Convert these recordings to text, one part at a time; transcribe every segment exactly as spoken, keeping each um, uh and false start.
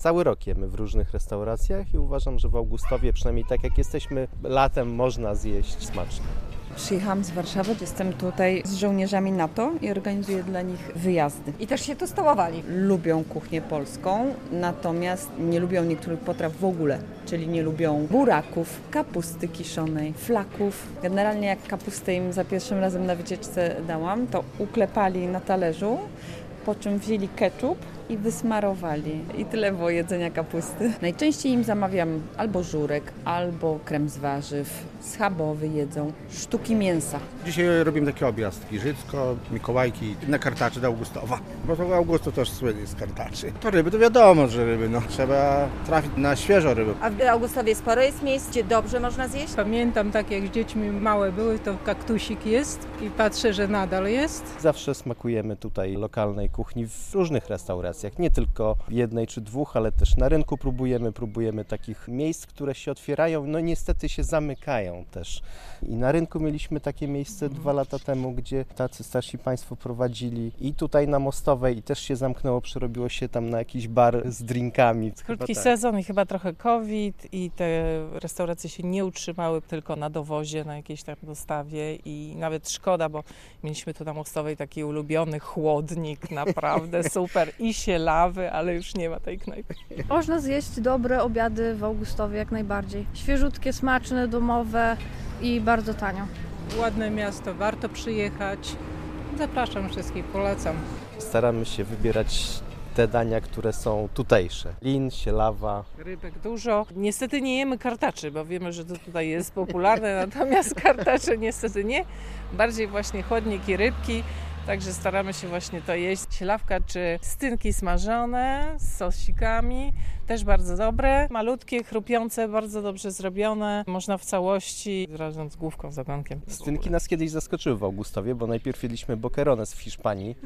Cały rok jemy w różnych restauracjach i uważam, że w Augustowie, przynajmniej tak jak jesteśmy latem, można zjeść smacznie. Przyjechałam z Warszawy, jestem tutaj z żołnierzami NATO i organizuję dla nich wyjazdy. I też się tu stołowali. Lubią kuchnię polską, natomiast nie lubią niektórych potraw w ogóle, czyli nie lubią buraków, kapusty kiszonej, flaków. Generalnie jak kapustę im za pierwszym razem na wycieczce dałam, to uklepali na talerzu, po czym wzięli ketchup i wysmarowali. I tyle było jedzenia kapusty. Najczęściej im zamawiam albo żurek, albo krem z warzyw, schabowy jedzą, sztuki mięsa. Dzisiaj robimy taki objazd, Giżycko, Mikołajki, na kartaczy do Augustowa. Bo to Augusto też słynny z kartaczy. To ryby, to wiadomo, że ryby, no. Trzeba trafić na świeżo ryby. A w Augustowie sporo jest miejsc, gdzie dobrze można zjeść? Pamiętam, tak jak z dziećmi małe były, to kaktusik jest i patrzę, że nadal jest. Zawsze smakujemy tutaj lokalnej kuchni w różnych restauracjach. Nie tylko jednej czy dwóch, ale też na rynku próbujemy, próbujemy takich miejsc, które się otwierają, no niestety się zamykają też. I na rynku mieliśmy takie miejsce dwa lata temu, gdzie tacy starsi państwo prowadzili i tutaj na Mostowej i też się zamknęło, przerobiło się tam na jakiś bar z drinkami. Krótki sezon i chyba trochę COVID i te restauracje się nie utrzymały tylko na dowozie, na jakiejś tam dostawie i nawet szkoda, bo mieliśmy tu na Mostowej taki ulubiony chłodnik, naprawdę super i sielawy, ale już nie ma tej knajpy. Można zjeść dobre obiady w Augustowie jak najbardziej. Świeżutkie, smaczne, domowe i bardzo tanio. Ładne miasto, warto przyjechać. Zapraszam wszystkich, polecam. Staramy się wybierać te dania, które są tutejsze. Lin, sielawa. Rybek dużo. Niestety nie jemy kartaczy, bo wiemy, że to tutaj jest popularne, natomiast kartacze niestety nie. Bardziej właśnie chłodnik i rybki. Także staramy się właśnie to jeść. Sielawka czy stynki smażone z sosikami, też bardzo dobre. Malutkie, chrupiące, bardzo dobrze zrobione. Można w całości, razem z główką, z ogonkiem. Stynki nas kiedyś zaskoczyły w Augustowie, bo najpierw jedliśmy bokerones w Hiszpanii.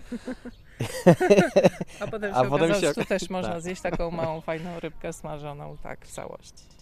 A potem się A okazało, potem się... że tu też można tak. zjeść taką małą, fajną rybkę smażoną tak w całości.